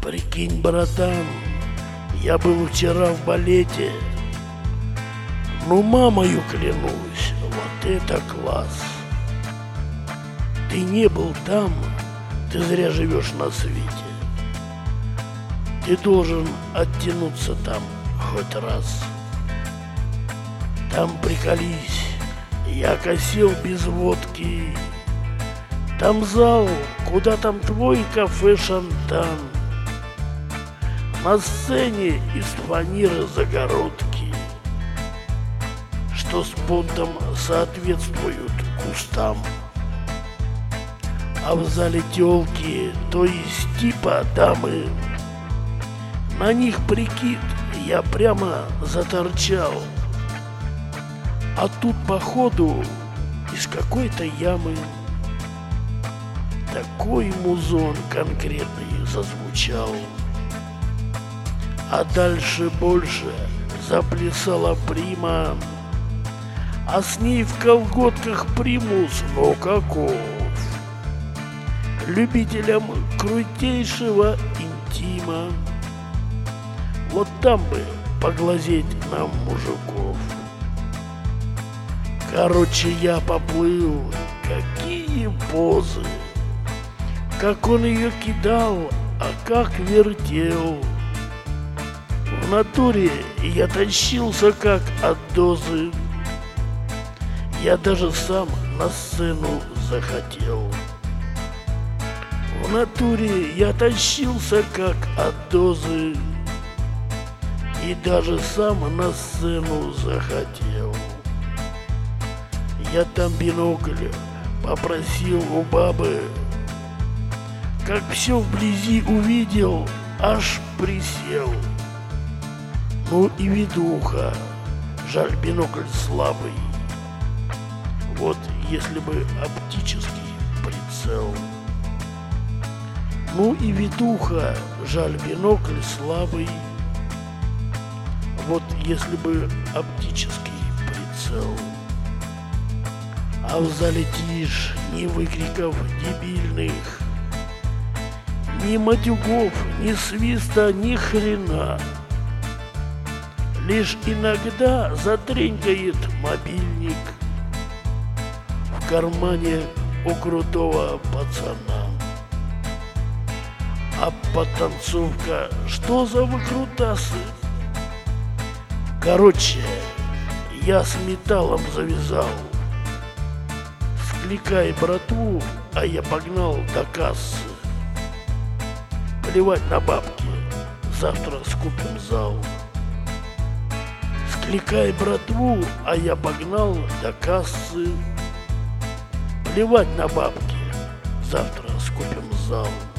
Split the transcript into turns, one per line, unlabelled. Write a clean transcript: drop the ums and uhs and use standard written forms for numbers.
Прикинь, братан, я был вчера в балете. Ну, мамою клянусь, вот это класс. Ты не был там, ты зря живешь на свете. Ты должен оттянуться там хоть раз. Там приколись, я косил без водки. Там зал, куда там твой кафе «Шантан». На сцене из фанеры загородки, что с понтом соответствуют кустам. А в зале тёлки, то есть типа дамы. На них прикид я прямо заторчал. А тут походу из какой-то ямы такой музон конкретный зазвучал. А дальше больше заплясала прима, а с ней в колготках примус, но каков. Любителям крутейшего интима вот там бы поглазеть на мужиков. Короче, я поплыл, какие позы, как он ее кидал, а как вертел. В натуре я тащился как от дозы. Я даже сам на сцену захотел. В натуре я тащился как от дозы. И даже сам на сцену захотел. Я там бинокль попросил у бабы. Как все вблизи увидел, аж присел. Ну и видуха, жаль, бинокль слабый. Вот если бы оптический прицел. Ну и видуха, жаль, бинокль слабый. Вот если бы оптический прицел. А в зале тишь, ни выкриков дебильных, ни матюгов, ни свиста, ни хрена. Лишь иногда затренькает мобильник в кармане у крутого пацана. А подтанцовка, что за выкрутасы? Короче, я с металлом завязал. Скликай братву, а я погнал до кассы. Плевать на бабки, завтра скупим зал. Скликай братву, а я погнал до кассы. Плевать на бабки, завтра скупим зал.